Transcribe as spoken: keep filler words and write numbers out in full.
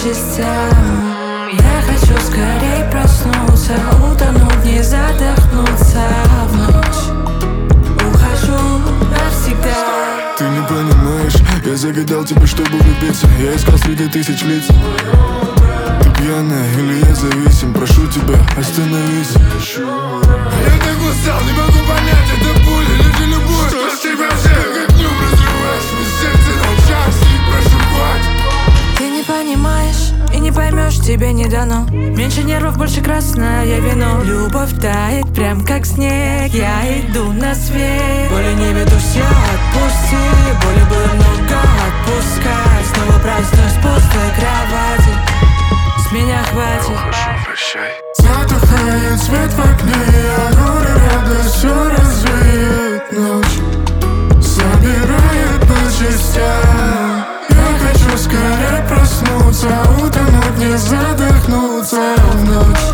частям. Я хочу скорей проснуться, утонуть, не задохнуться в ночь. Ухожу навсегда. Ты не понимаешь, я загадал тебя, чтобы влюбиться. Я искал среди тысяч лиц. Ты пьяная или я зависим? Прошу тебя, остановись. Я так устал, не могу понять, это боль или же любовь. Что с тебя взял, как днем разрываешь мне сердце на части. Прошу, хватит. Ты не понимаешь и не поймешь, тебе не дано. Меньше нервов, больше красное вино. Любовь тает, прям как снег. Я иду на свет. Боли не ведусь, я отпусти. Боли было много, отпускай. Снова празднуюсь в пустой кровати. С меня хватит. Прощай. Затухает свет в окне, а горе радость все развеет. Ночь собирает по частям. Я хочу скорее проснуться, утонуть, не задохнуться в ночь.